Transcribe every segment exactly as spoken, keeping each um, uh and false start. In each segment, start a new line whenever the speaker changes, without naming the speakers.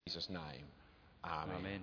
In Jesus' name, amen.
Amen.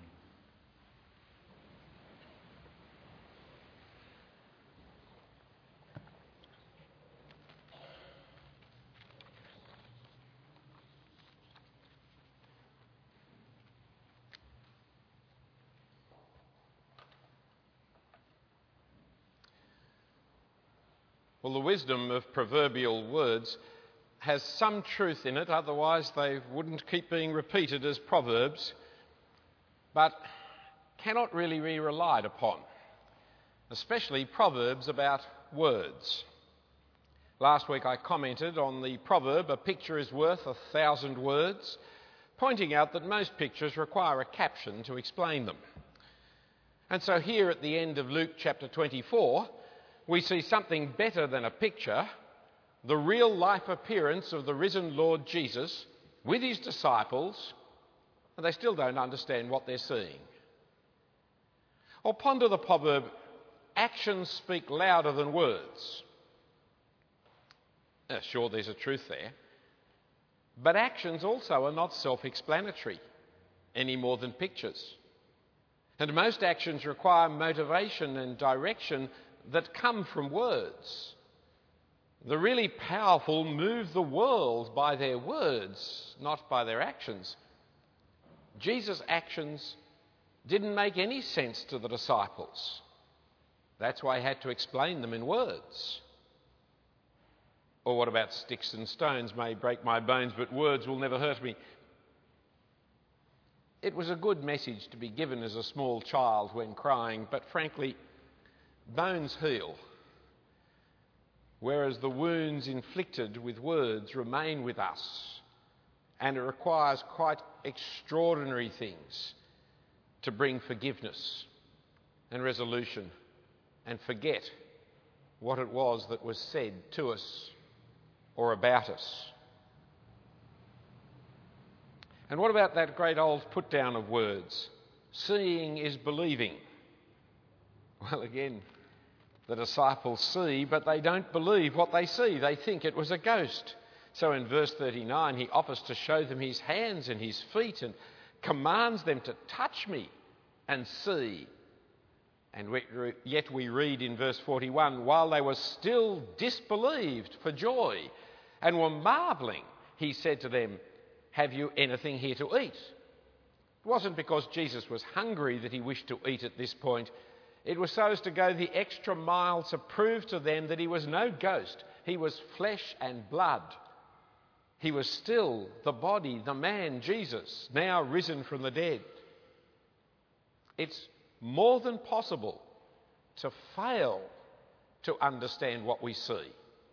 Well, the wisdom of proverbial words has some truth in it, otherwise they wouldn't keep being repeated as proverbs, but cannot really be relied upon, especially proverbs about words. Last week I commented on the proverb, "A picture is worth a thousand words," pointing out that most pictures require a caption to explain them. And so here at the end of Luke chapter twenty-four, we see something better than a picture, the real life appearance of the risen Lord Jesus with his disciples, and they still don't understand what they're seeing. Or ponder the proverb, "Actions speak louder than words." Uh, sure, there's a truth there, but actions also are not self-explanatory any more than pictures. And most actions require motivation and direction that come from words. The really powerful move the world by their words, not by their actions. Jesus' actions didn't make any sense to the disciples. That's why he had to explain them in words. Or what about sticks and stones may break my bones, but words will never hurt me? It was a good message to be given as a small child when crying, but frankly, bones heal, whereas the wounds inflicted with words remain with us, and it requires quite extraordinary things to bring forgiveness and resolution and forget what it was that was said to us or about us. And what about that great old put-down of words? Seeing is believing. Well, again, the disciples see, but they don't believe what they see. They think it was a ghost. So in verse thirty-nine, he offers to show them his hands and his feet and commands them to touch me and see. And we, yet we read in verse forty-one, while they were still disbelieved for joy and were marvelling, he said to them, "Have you anything here to eat?" It wasn't because Jesus was hungry that he wished to eat at this point. It was so as to go the extra mile to prove to them that he was no ghost. He was flesh and blood. He was still the body, the man, Jesus, now risen from the dead. It's more than possible to fail to understand what we see.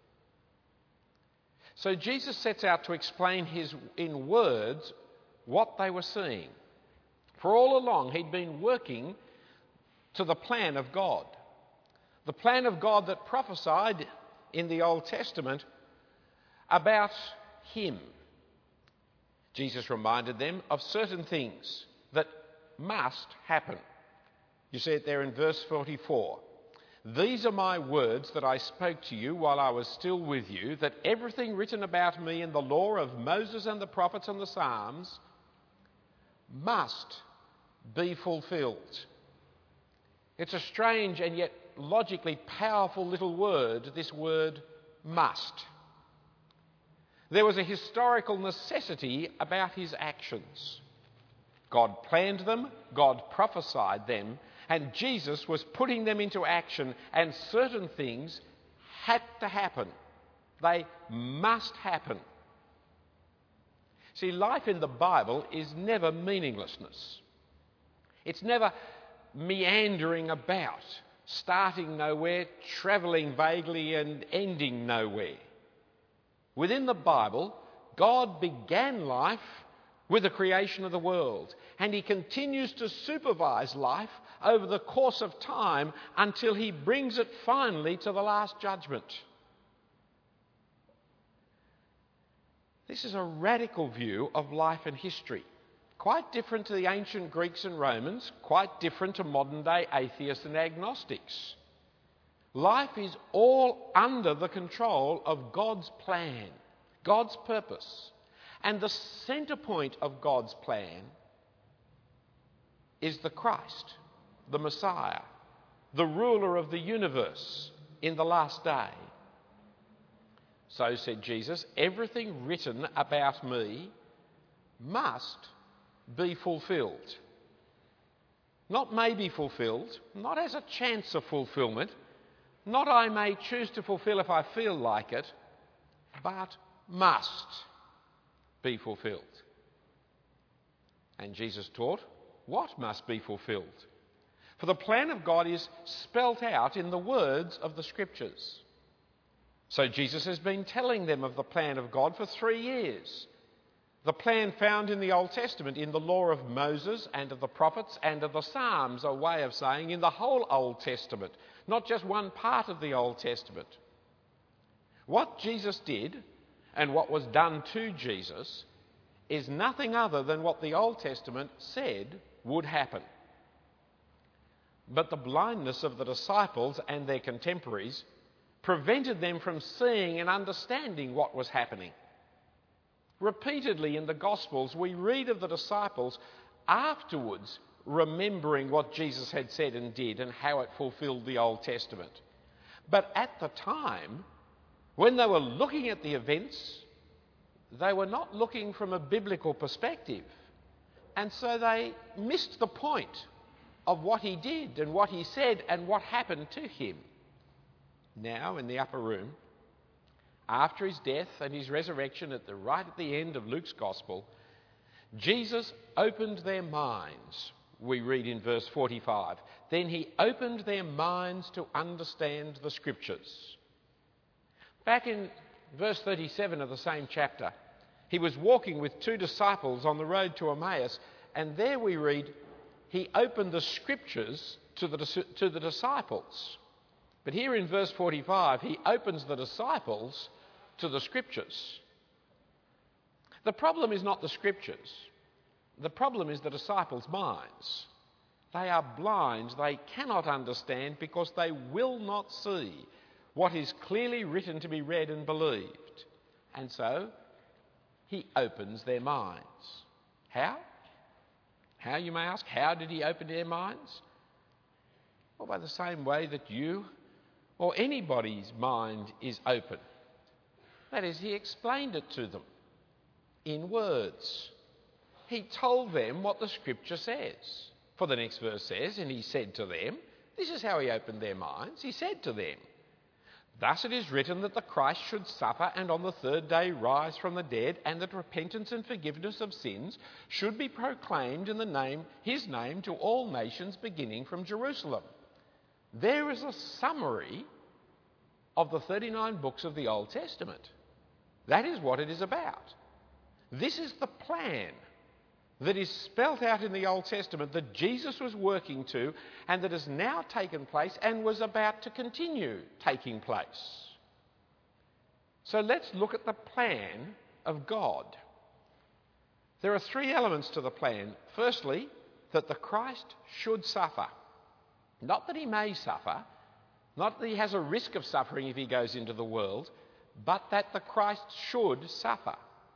So Jesus sets out to explain his, in words what they were seeing. For all along he'd been working to the plan of God. The plan of God that prophesied in the Old Testament about him. Jesus reminded them of certain things that must happen. You see it there in verse forty-four. These are my words that I spoke to you while I was still with you, that everything written about me in the law of Moses and the prophets and the Psalms must be fulfilled. It's a strange and yet logically powerful little word, this word must. There was a historical necessity about his actions. God planned them, God prophesied them, and Jesus was putting them into action, and certain things had to happen. They must happen. See, life in the Bible is never meaninglessness. It's never meandering about, starting nowhere, travelling vaguely and ending nowhere. Within the Bible, God began life with the creation of the world, and he continues to supervise life over the course of time until he brings it finally to the last judgment. This is a radical view of life and history. Quite different to the ancient Greeks and Romans, quite different to modern-day atheists and agnostics. Life is all under the control of God's plan, God's purpose. And the centre point of God's plan is the Christ, the Messiah, the ruler of the universe in the last day. So said Jesus, everything written about me must be fulfilled. Not may be fulfilled, not as a chance of fulfilment, not I may choose to fulfill if I feel like it, but must be fulfilled. And Jesus taught what must be fulfilled. For the plan of God is spelt out in the words of the Scriptures. So Jesus has been telling them of the plan of God for three years. The plan found in the Old Testament, in the law of Moses and of the prophets and of the Psalms, a way of saying in the whole Old Testament, not just one part of the Old Testament. What Jesus did and what was done to Jesus is nothing other than what the Old Testament said would happen. But the blindness of the disciples and their contemporaries prevented them from seeing and understanding what was happening. Repeatedly in the Gospels, we read of the disciples afterwards remembering what Jesus had said and did and how it fulfilled the Old Testament. But at the time, when they were looking at the events, they were not looking from a biblical perspective. And so they missed the point of what he did and what he said and what happened to him. Now, in the upper room, after his death and his resurrection at the right at the end of Luke's Gospel, Jesus opened their minds, we read in verse forty-five. Then he opened their minds to understand the Scriptures. Back in verse thirty-seven of the same chapter, he was walking with two disciples on the road to Emmaus, and there we read, he opened the Scriptures to the, to the disciples. But here in verse forty-five, he opens the disciples to the Scriptures. The problem is not the Scriptures. The problem is the disciples' minds. They are blind. They cannot understand because they will not see what is clearly written to be read and believed. And so, he opens their minds. How? How, you may ask? How did he open their minds? Well, by the same way that you or anybody's mind is open. That is, he explained it to them in words. He told them what the Scripture says. For the next verse says, and he said to them, this is how he opened their minds. He said to them, thus it is written that the Christ should suffer and on the third day rise from the dead, and that repentance and forgiveness of sins should be proclaimed in the name, his name to all nations beginning from Jerusalem. There is a summary of the thirty-nine books of the Old Testament. That is what it is about. This is the plan that is spelt out in the Old Testament that Jesus was working to and that has now taken place and was about to continue taking place. So let's look at the plan of God. There are three elements to the plan. Firstly, that the Christ should suffer. Not that he may suffer, not that he has a risk of suffering if he goes into the world, but that the Christ should suffer.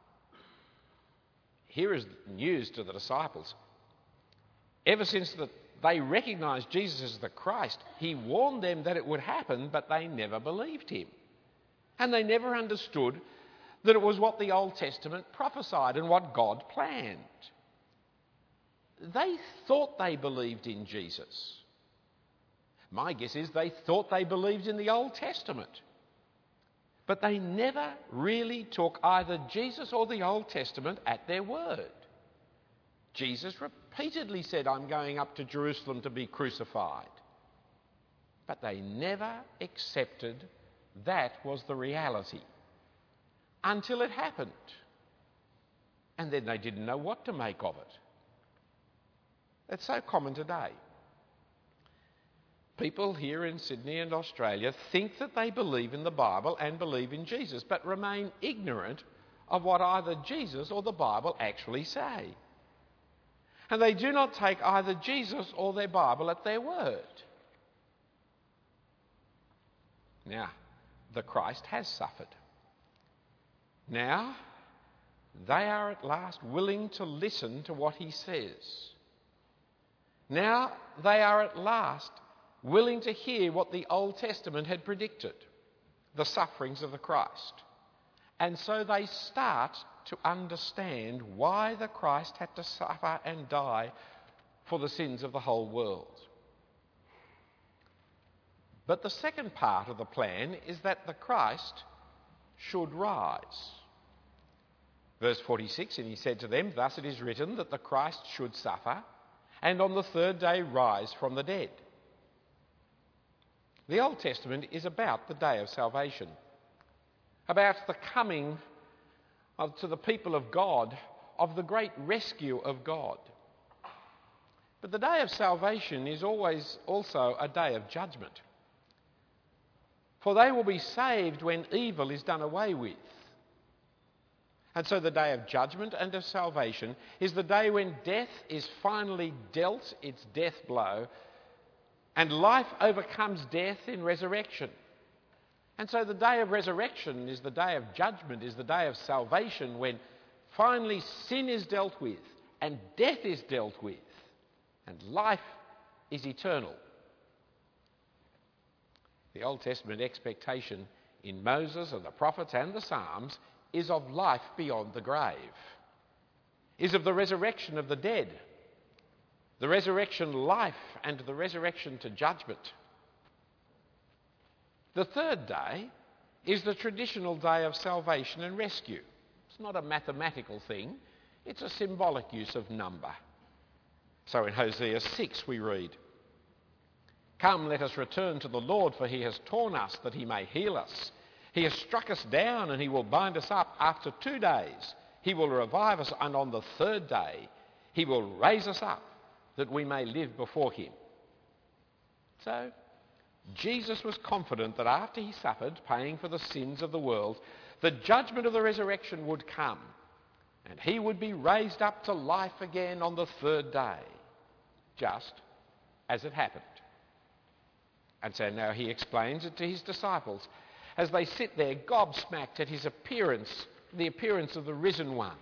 Here is news to the disciples. Ever since the, they recognised Jesus as the Christ, he warned them that it would happen, but they never believed him. And they never understood that it was what the Old Testament prophesied and what God planned. They thought they believed in Jesus. My guess is they thought they believed in the Old Testament. But they never really took either Jesus or the Old Testament at their word. Jesus repeatedly said, I'm going up to Jerusalem to be crucified. But they never accepted that was the reality until it happened. And then they didn't know what to make of it. It's so common today. People here in Sydney and Australia think that they believe in the Bible and believe in Jesus, but remain ignorant of what either Jesus or the Bible actually say. And they do not take either Jesus or their Bible at their word. Now, the Christ has suffered. Now, they are at last willing to listen to what he says. Now they are at last willing to hear what the Old Testament had predicted, the sufferings of the Christ. And so they start to understand why the Christ had to suffer and die for the sins of the whole world. But the second part of the plan is that the Christ should rise. Verse forty-six, and he said to them, "Thus it is written that the Christ should suffer, and on the third day rise from the dead." The Old Testament is about the day of salvation, about the coming of, to the people of God, of the great rescue of God. But the day of salvation is always also a day of judgment. For they will be saved when evil is done away with. And so the day of judgment and of salvation is the day when death is finally dealt its death blow and life overcomes death in resurrection. And so the day of resurrection is the day of judgment, is the day of salvation when finally sin is dealt with and death is dealt with and life is eternal. The Old Testament expectation in Moses and the prophets and the Psalms is of life beyond the grave, is of the resurrection of the dead, the resurrection life and the resurrection to judgment. The third day is the traditional day of salvation and rescue. It's not a mathematical thing, it's a symbolic use of number. So in Hosea six we read, "Come, let us return to the Lord, for he has torn us that he may heal us. He has struck us down and he will bind us up. After two days he will revive us, and on the third day he will raise us up that we may live before him." So Jesus was confident that after he suffered, paying for the sins of the world, the judgment of the resurrection would come and he would be raised up to life again on the third day, just as it happened. And so now he explains it to his disciples as they sit there gobsmacked at his appearance, the appearance of the risen one.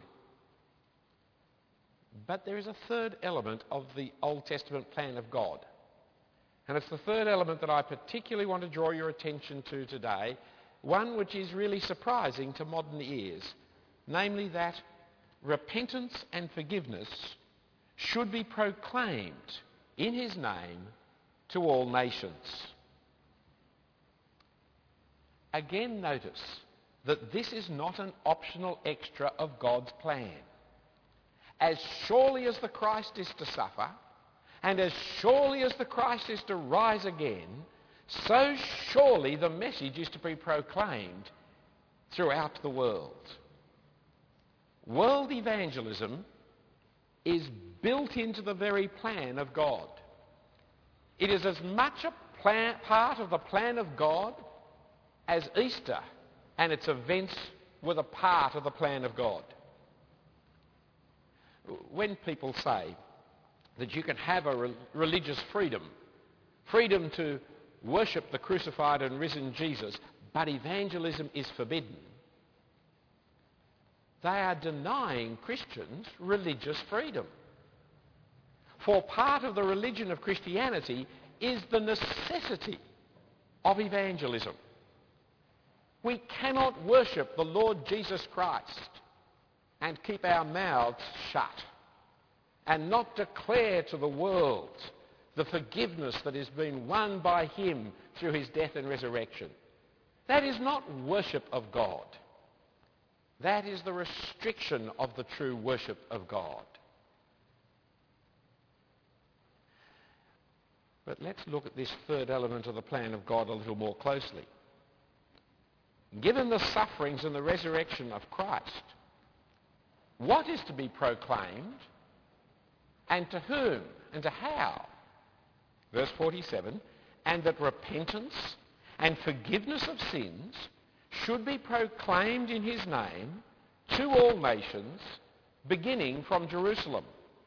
But there is a third element of the Old Testament plan of God. And it's the third element that I particularly want to draw your attention to today, one which is really surprising to modern ears, namely that repentance and forgiveness should be proclaimed in his name to all nations. Again, notice that this is not an optional extra of God's plan. As surely as the Christ is to suffer, and as surely as the Christ is to rise again, so surely the message is to be proclaimed throughout the world. World evangelism is built into the very plan of God. It is as much a plan, part of the plan of God as Easter and its events were the part of the plan of God. When people say that you can have a re- religious freedom, freedom to worship the crucified and risen Jesus, but evangelism is forbidden, they are denying Christians religious freedom. For part of the religion of Christianity is the necessity of evangelism. We cannot worship the Lord Jesus Christ and keep our mouths shut and not declare to the world the forgiveness that has been won by him through his death and resurrection. That is not worship of God. That is the restriction of the true worship of God. But let's look at this third element of the plan of God a little more closely. Given the sufferings and the resurrection of Christ, what is to be proclaimed and to whom and to how? Verse forty-seven, "And that repentance and forgiveness of sins should be proclaimed in his name to all nations, beginning from Jerusalem."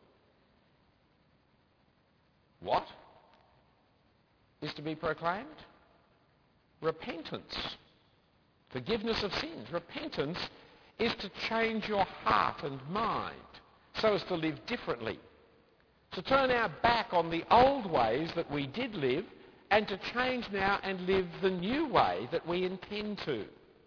What is to be proclaimed? Repentance. Forgiveness of sins. Repentance is to change your heart and mind so as to live differently. To turn our back on the old ways that we did live and to change now and live the new way that we intend to.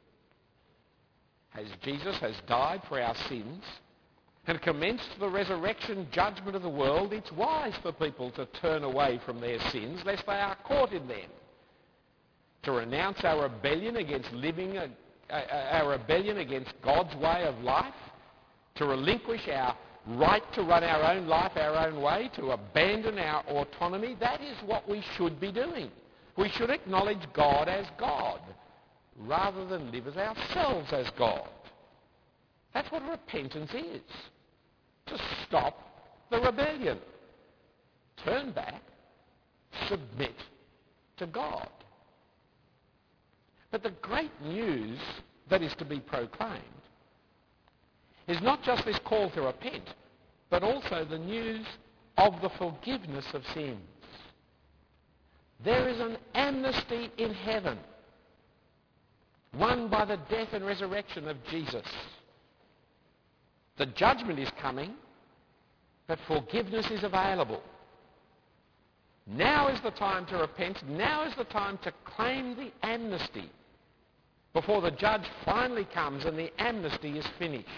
As Jesus has died for our sins and commenced the resurrection judgment of the world, it's wise for people to turn away from their sins lest they are caught in them. To renounce our rebellion against living, a, a, our rebellion against God's way of life, to relinquish our right to run our own life our own way, to abandon our autonomy, that is what we should be doing. We should acknowledge God as God rather than live as ourselves as God. That's what repentance is. To stop the rebellion. Turn back, submit to God. But the great news that is to be proclaimed is not just this call to repent, but also the news of the forgiveness of sins. There is an amnesty in heaven, won by the death and resurrection of Jesus. The judgment is coming, but forgiveness is available. Now is the time to repent. Now is the time to claim the amnesty before the judge finally comes and the amnesty is finished.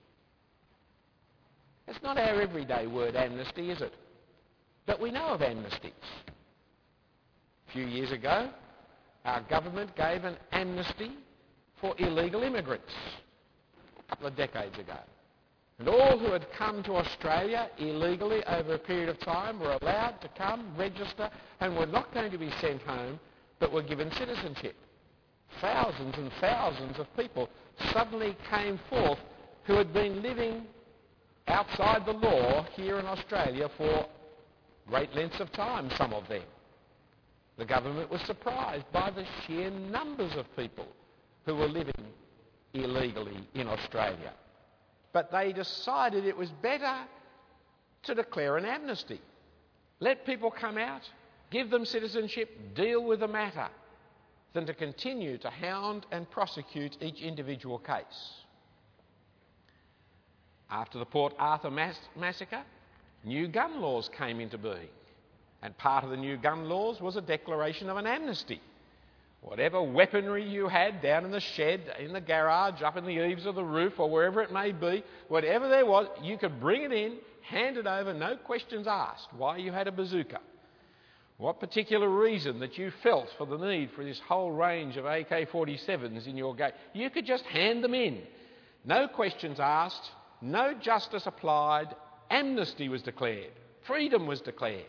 It's not our everyday word, amnesty, is it? But we know of amnesties. A few years ago, our government gave an amnesty for illegal immigrants, a couple of decades ago. And all who had come to Australia illegally over a period of time were allowed to come, register, and were not going to be sent home, but were given citizenship. Thousands and thousands of people suddenly came forth who had been living outside the law here in Australia for great lengths of time, some of them. The government was surprised by the sheer numbers of people who were living illegally in Australia. But they decided it was better to declare an amnesty. Let people come out, give them citizenship, deal with the matter, than to continue to hound and prosecute each individual case. After the Port Arthur mass- massacre, new gun laws came into being. And part of the new gun laws was a declaration of an amnesty. Whatever weaponry you had down in the shed, in the garage, up in the eaves of the roof, or wherever it may be, whatever there was, you could bring it in, hand it over, no questions asked. Why you had a bazooka. What particular reason that you felt for the need for this whole range of A K forty-sevens in your gate. You could just hand them in. No questions asked. No justice applied, amnesty was declared, freedom was declared.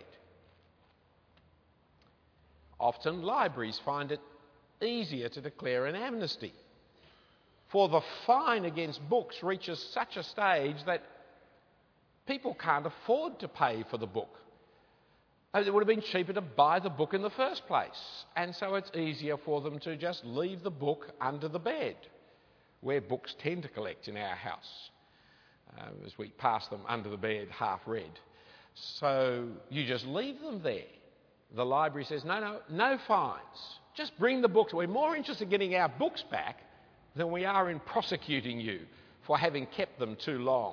Often libraries find it easier to declare an amnesty, for the fine against books reaches such a stage that people can't afford to pay for the book. It would have been cheaper to buy the book in the first place, and so it's easier for them to just leave the book under the bed, where books tend to collect in our house. Uh, as we pass them under the bed half read. So you just leave them there. The library says, no, no, no fines. Just bring the books. We're more interested in getting our books back than we are in prosecuting you for having kept them too long.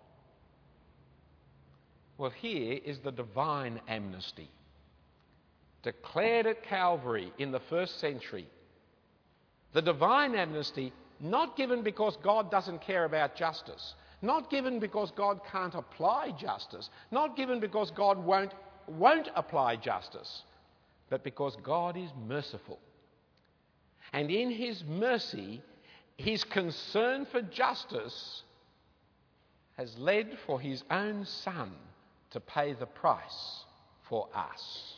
Well, here is the divine amnesty, declared at Calvary in the first century. The divine amnesty, not given because God doesn't care about justice, not given because God can't apply justice, not given because God won't, won't apply justice, but because God is merciful. And in his mercy, his concern for justice has led for his own Son to pay the price for us.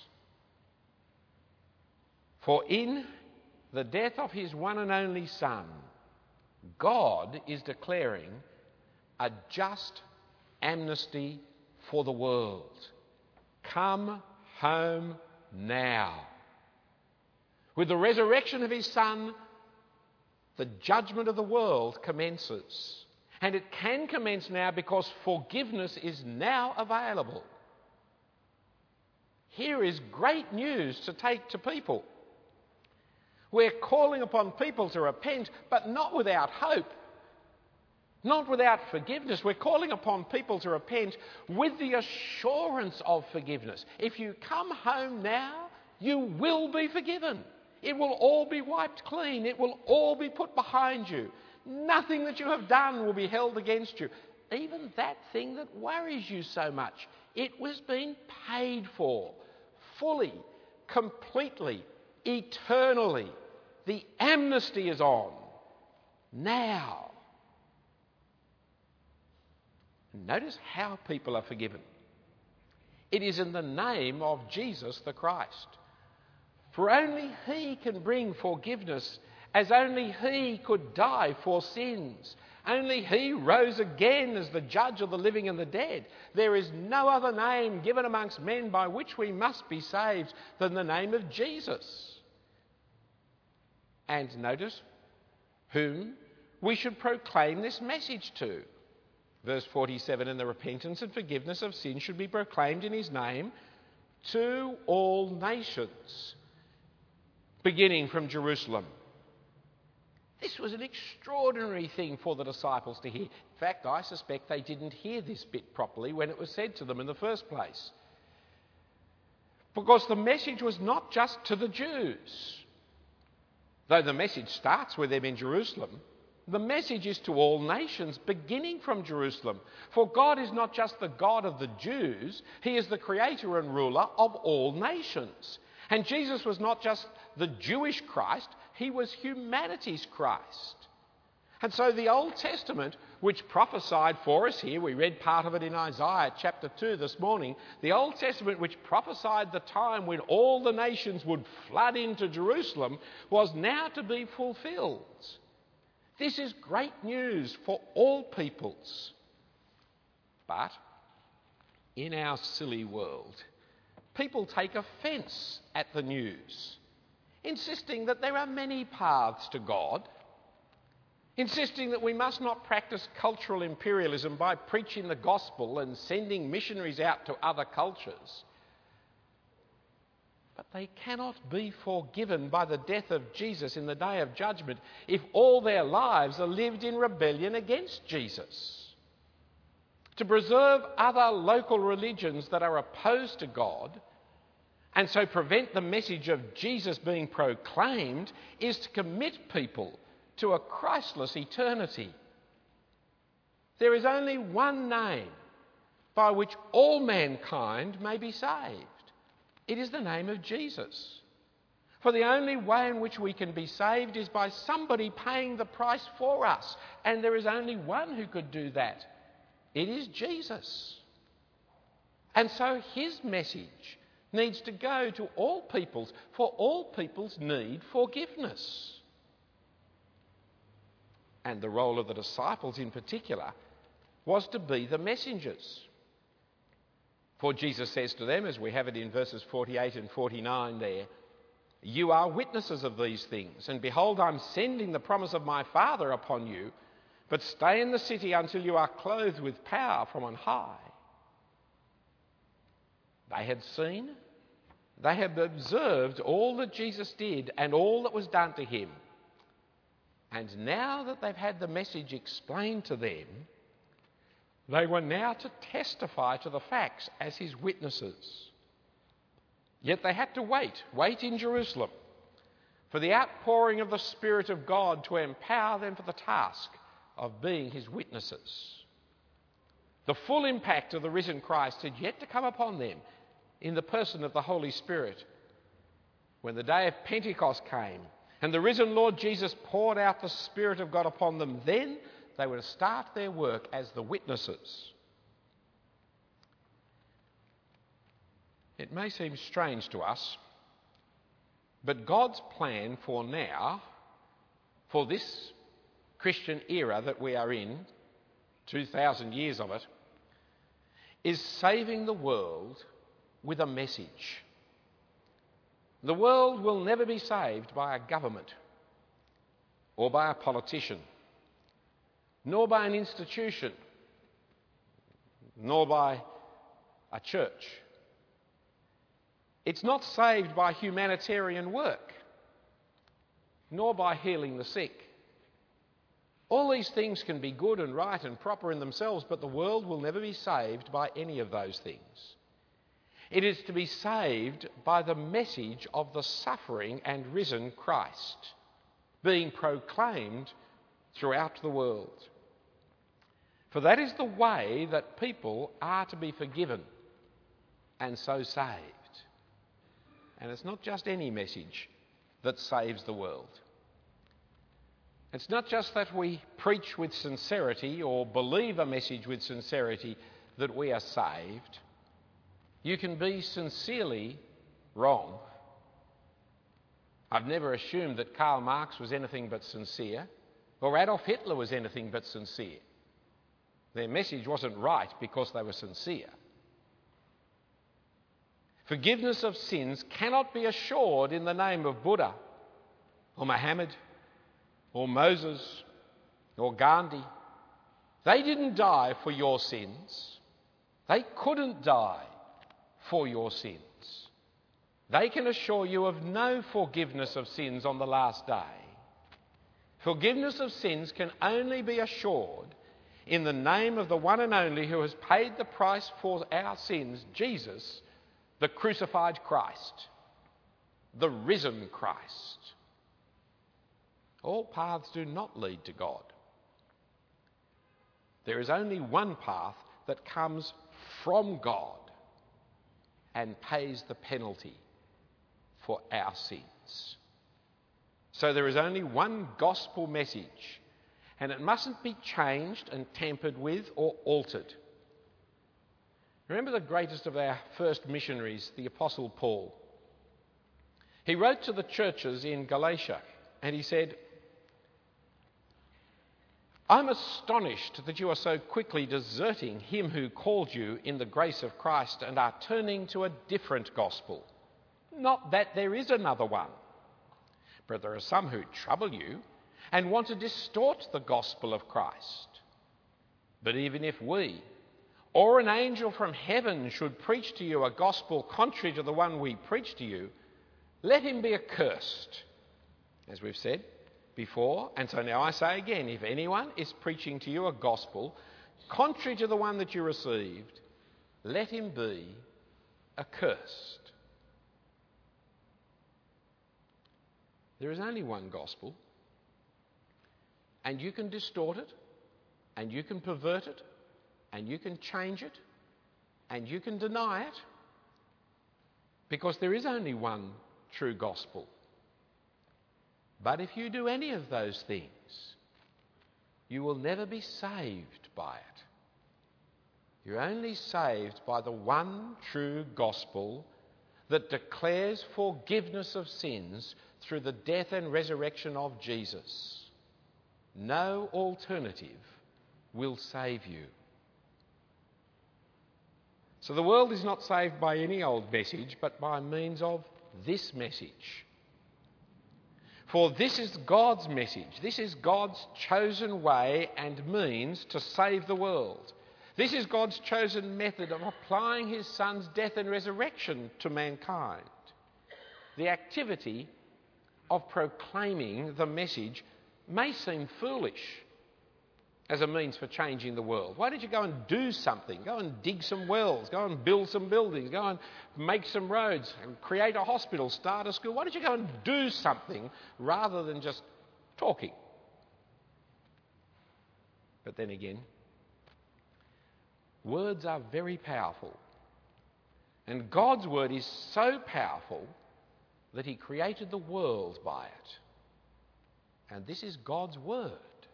For in the death of his one and only Son, God is declaring a just amnesty for the world. Come home now. With the resurrection of his Son, the judgment of the world commences. And it can commence now because forgiveness is now available. Here is great news to take to people. We're calling upon people to repent, but not without hope. not without forgiveness. We're calling upon people to repent with the assurance of forgiveness. If you come home now, you will be forgiven. It will all be wiped clean. It will all be put behind you. Nothing that you have done will be held against you. Even that thing that worries you so much, it was being paid for fully, completely, eternally. The amnesty is on now. Notice how people are forgiven. It is in the name of Jesus the Christ. For only He can bring forgiveness, as only He could die for sins. Only He rose again as the judge of the living and the dead. There is no other name given amongst men by which we must be saved than the name of Jesus. And notice whom we should proclaim this message to. Verse forty-seven, and the repentance and forgiveness of sin should be proclaimed in His name to all nations, beginning from Jerusalem. This was an extraordinary thing for the disciples to hear. In fact, I suspect they didn't hear this bit properly when it was said to them in the first place. Because the message was not just to the Jews. Though the message starts with them in Jerusalem, the message is to all nations, beginning from Jerusalem. For God is not just the God of the Jews, He is the creator and ruler of all nations. And Jesus was not just the Jewish Christ, He was humanity's Christ. And so the Old Testament, which prophesied for us here, we read part of it in Isaiah chapter two this morning, the Old Testament which prophesied the time when all the nations would flood into Jerusalem, was now to be fulfilled. This is great news for all peoples. But in our silly world, people take offence at the news, insisting that there are many paths to God, insisting that we must not practice cultural imperialism by preaching the gospel and sending missionaries out to other cultures. But they cannot be forgiven by the death of Jesus in the day of judgment if all their lives are lived in rebellion against Jesus. To preserve other local religions that are opposed to God and so prevent the message of Jesus being proclaimed is to commit people to a Christless eternity. There is only one name by which all mankind may be saved. It is the name of Jesus. For the only way in which we can be saved is by somebody paying the price for us. And there is only one who could do that. It is Jesus. And so His message needs to go to all peoples, for all peoples need forgiveness. And the role of the disciples in particular was to be the messengers. For Jesus says to them, as we have it in verses forty-eight and forty-nine there, "You are witnesses of these things, and behold, I'm sending the promise of my Father upon you, but stay in the city until you are clothed with power from on high." They had seen, they had observed all that Jesus did and all that was done to Him. And now that they've had the message explained to them, they were now to testify to the facts as His witnesses. Yet they had to wait, wait in Jerusalem, for the outpouring of the Spirit of God to empower them for the task of being His witnesses. The full impact of the risen Christ had yet to come upon them in the person of the Holy Spirit. When the day of Pentecost came and the risen Lord Jesus poured out the Spirit of God upon them, then they were to start their work as the witnesses. It may seem strange to us, but God's plan for now, for this Christian era that we are in, two thousand years of it, is saving the world with a message. The world will never be saved by a government or by a politician, nor by an institution, nor by a church. It's not saved by humanitarian work, nor by healing the sick. All these things can be good and right and proper in themselves, but the world will never be saved by any of those things. It is to be saved by the message of the suffering and risen Christ being proclaimed throughout the world. For that is the way that people are to be forgiven and so saved. And it's not just any message that saves the world. It's not just that we preach with sincerity or believe a message with sincerity that we are saved. You can be sincerely wrong. I've never assumed that Karl Marx was anything but sincere, or Adolf Hitler was anything but sincere. Their message wasn't right because they were sincere. Forgiveness of sins cannot be assured in the name of Buddha or Muhammad or Moses or Gandhi. They didn't die for your sins. They couldn't die for your sins. They can assure you of no forgiveness of sins on the last day. Forgiveness of sins can only be assured in the name of the one and only who has paid the price for our sins, Jesus, the crucified Christ, the risen Christ. All paths do not lead to God. There is only one path that comes from God and pays the penalty for our sins. So there is only one gospel message, and it mustn't be changed and tampered with or altered. Remember the greatest of our first missionaries, the Apostle Paul. He wrote to the churches in Galatia, and he said, I'm astonished that you are so quickly deserting him who called you in the grace of Christ and are turning to a different gospel. Not that there is another one, but there are some who trouble you and want to distort the gospel of Christ. But even if we or an angel from heaven should preach to you a gospel contrary to the one we preach to you, let him be accursed. As we've said before, and so now I say again, if anyone is preaching to you a gospel contrary to the one that you received, let him be accursed. There is only one gospel, and you can distort it, and you can pervert it, and you can change it, and you can deny it, because there is only one true gospel. But if you do any of those things, you will never be saved by it. You're only saved by the one true gospel that declares forgiveness of sins through the death and resurrection of Jesus. No alternative will save you. So the world is not saved by any old message, but by means of this message. For this is God's message. This is God's chosen way and means to save the world. This is God's chosen method of applying his Son's death and resurrection to mankind. The activity of proclaiming the message may seem foolish as a means for changing the world. Why don't you go and do something? Go and dig some wells, go and build some buildings, go and make some roads, and create a hospital, start a school. Why don't you go and do something rather than just talking? But then again, words are very powerful. And God's word is so powerful that he created the world by it. And this is God's word.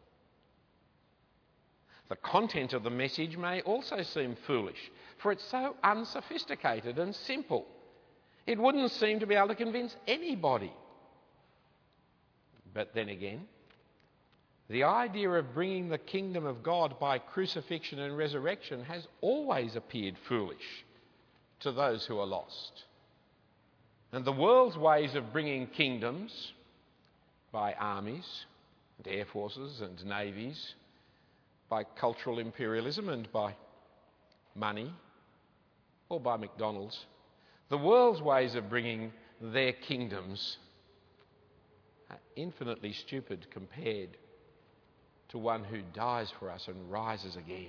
The content of the message may also seem foolish, for it's so unsophisticated and simple. It wouldn't seem to be able to convince anybody. But then again, the idea of bringing the kingdom of God by crucifixion and resurrection has always appeared foolish to those who are lost. And the world's ways of bringing kingdoms by armies and air forces and navies, by cultural imperialism and by money, or by McDonald's. The world's ways of bringing their kingdoms are infinitely stupid compared to to one who dies for us and rises again.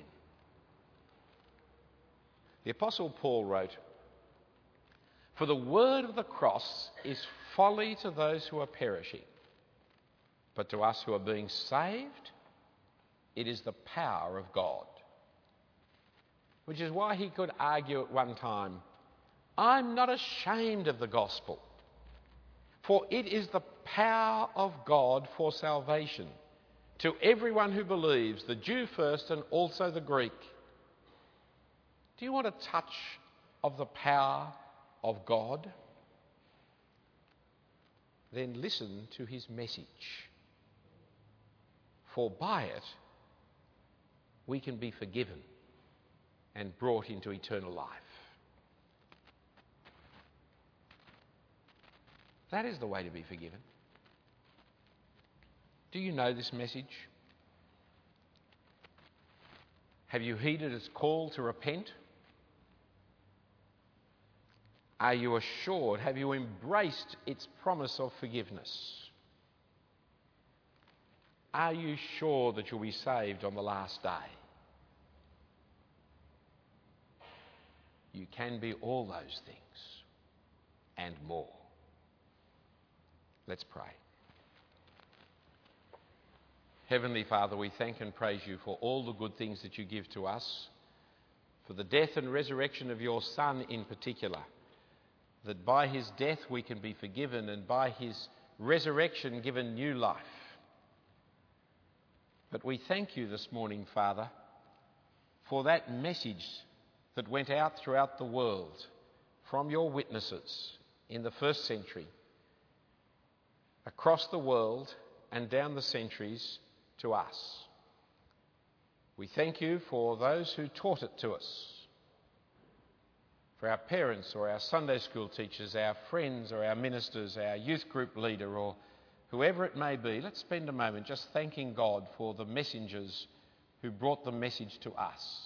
The Apostle Paul wrote, "For the word of the cross is folly to those who are perishing, but to us who are being saved, it is the power of God." Which is why he could argue at one time, "I'm not ashamed of the gospel, for it is the power of God for salvation to everyone who believes, the Jew first and also the Greek." Do you want a touch of the power of God? Then listen to his message. For by it we can be forgiven and brought into eternal life. That is the way to be forgiven. Do you know this message? Have you heeded its call to repent? Are you assured? Have you embraced its promise of forgiveness? Are you sure that you'll be saved on the last day? You can be all those things and more. Let's pray. Heavenly Father, we thank and praise you for all the good things that you give to us, for the death and resurrection of your Son in particular, that by his death we can be forgiven and by his resurrection given new life. But we thank you this morning, Father, for that message that went out throughout the world from your witnesses in the first century, across the world and down the centuries to us. We thank you for those who taught it to us, for our parents or our Sunday school teachers, our friends or our ministers, our youth group leader or whoever it may be. Let's spend a moment just thanking God for the messengers who brought the message to us.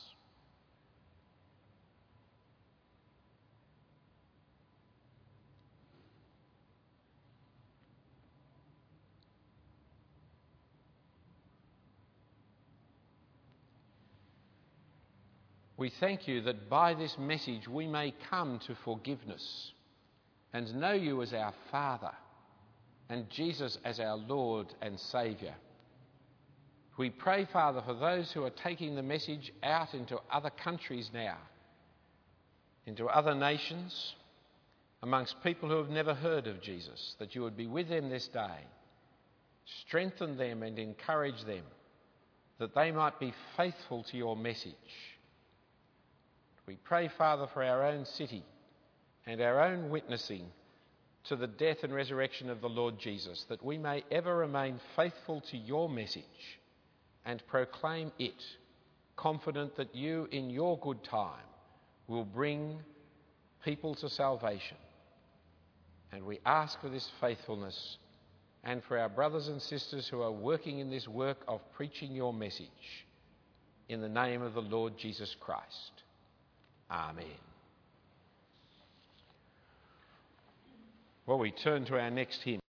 We thank you that by this message we may come to forgiveness and know you as our Father and Jesus as our Lord and Saviour. We pray, Father, for those who are taking the message out into other countries now, into other nations, amongst people who have never heard of Jesus, that you would be with them this day, strengthen them and encourage them, that they might be faithful to your message. We pray, Father, for our own city and our own witnessing to the death and resurrection of the Lord Jesus, that we may ever remain faithful to your message and proclaim it, confident that you, in your good time, will bring people to salvation. And we ask for this faithfulness and for our brothers and sisters who are working in this work of preaching your message, in the name of the Lord Jesus Christ. Amen. Well, we turn to our next hymn.